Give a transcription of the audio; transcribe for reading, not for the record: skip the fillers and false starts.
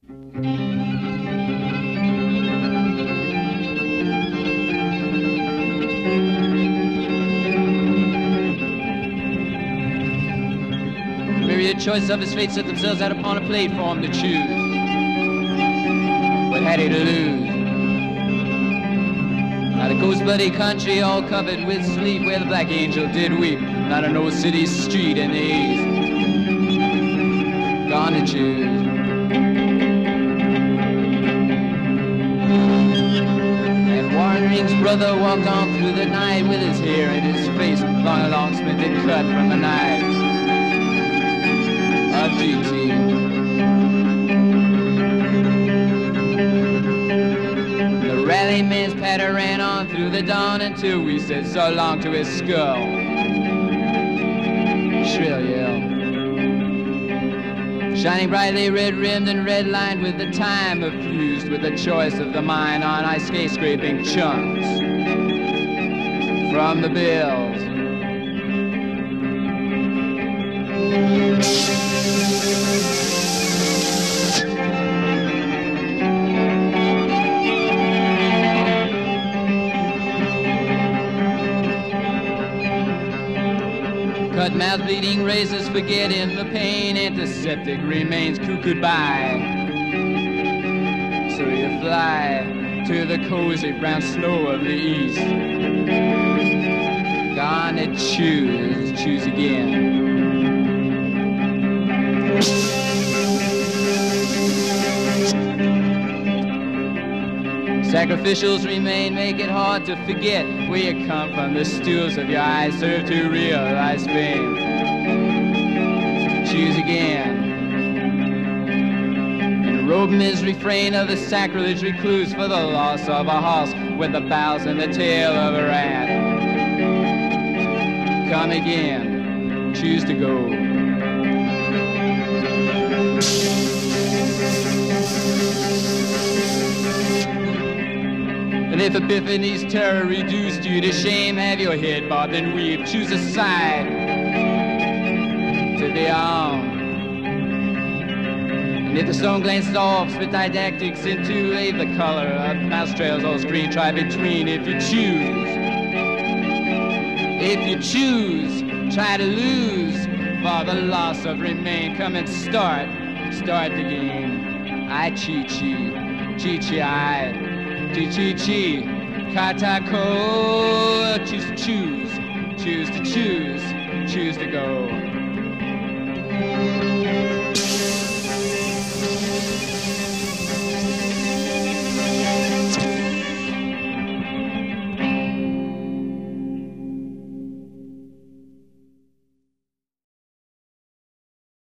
Myriad choices of his fate set themselves out upon a plate for him to choose. What had he to lose? Not a ghost bloody country all covered with sleep where the black angel did weep. Not an old city street in the east. Gone to choose. And Warren Ring's brother walked on through the night with his hair in his face, long splintered cut from a knife of GT. The rallyman's patter ran on through the dawn until we said so long to his skull. Shrill yell. Shining brightly red-rimmed and red-lined with the time of fused with the choice of the mind on ice skate scraping chunks from the bills. Cut mouth bleeding razors forgetting the pain, antiseptic remains cuckooed by. So you fly to the cozy brown snow of the east. Gone to choose again. Sacrificials remain, make it hard to forget where you come from. The stools of your eyes serve to realize fame. Choose again. And robe his refrain of the sacrilege recluse for the loss of a horse with the bows and the tail of a rat. Come again. Choose to go. And if Epiphany's terror reduced you to shame, have your head bobbed and weave, choose a side to be on. And if the stone glances off, spit didactics into leave the color of mouse trails on screen, try between if you choose. If you choose, try to lose for the loss of remain. Come and start the game. I chi-chi, I. Chi-chi-chi, katako, choose to choose to go.